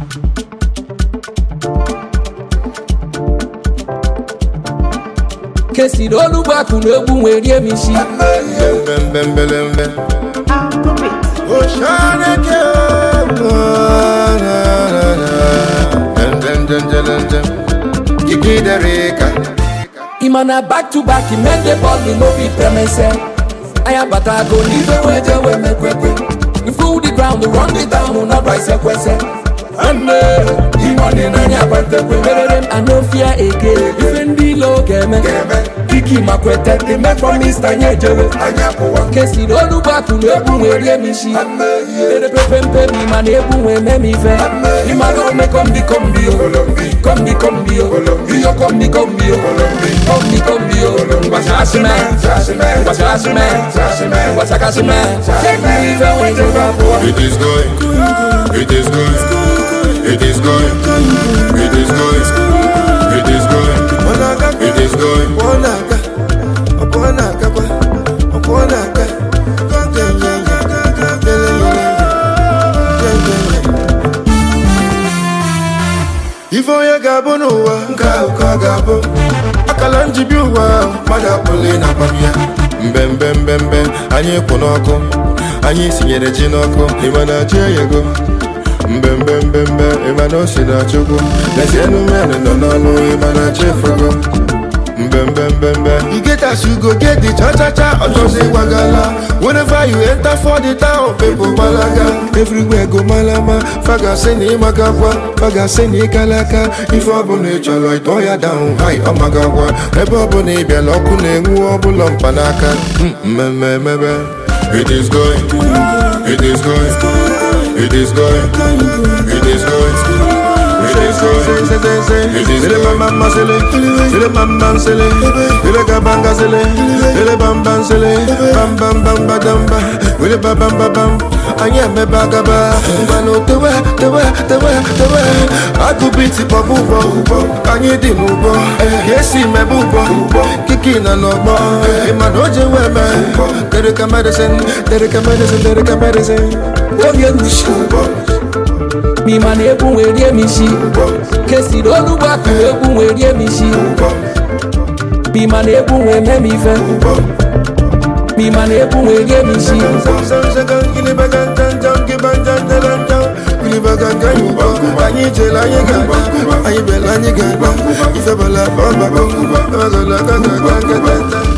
Kesi dolu baku n'egwu nwere emishi. Bembelembe. Oshaneke. Gigi Dereka. Imana back to back, he made the ball, he no be premise. I am but I go leave away we make quick. We fool the ground, we run it down, we not rise a question. And he money na ya bante kwe. I no fear again. Even the low game. Kiki makwete, they make from Mr. Nyejewe. Kesi dolu baku n'egwu nwere emishi. Ere pepe mi man egwu nwere mife. Imano me kombi yo. Kombi yo. Iyo kombi yo. Kombi yo. Washashime. Washakashime. Take me even when you rap. It is going. It is going. It is going. It is going. It is going. It is going. Ifo ya gabo n'ụwa nka ụka gabo akala njibi ụwa mmadụ apụle na pamia mbembembembe anyị kwụ n'ọkụ anyị sinyere ji n'ọkụ ịmana chi eyego mbembembembe ịmana o si na chukwu lezienụ mmenụ nọ n'ọlụ ịmana chi efugo mbembembembe you get as you go get the cha-cha-cha ọjọzi wagala whenever you enter for the town people malaga everywhere go malama faga se na ịmagakwa faga se na ịkalaka ife ọbụla ị chọrọ ịtọ ya down high ọmagakwa ebe ọbụla ị bịala ọkụ na-enwu ọbụla mpanaka mmemme it is going it is going it is going it is going it is going it is going mama sele ele mama sele ele kabanga sele ele bamba sele bam bam bam badamba ele bam bam bam anya me bagaba ngano tewe akubiti pabubo anyi di mubo yesi me bubo kiki na nobo imanoje weme dereka medicine Oye mushubo. Mi man egwu nwere emishi. Kesi dolu baku egwu nwere emishi. Mi man egwu nwere mife. Mi man egwu nwere emishi. Anyị jela anyị ga-agba anyị bela anyị ga-agba ife bala bamba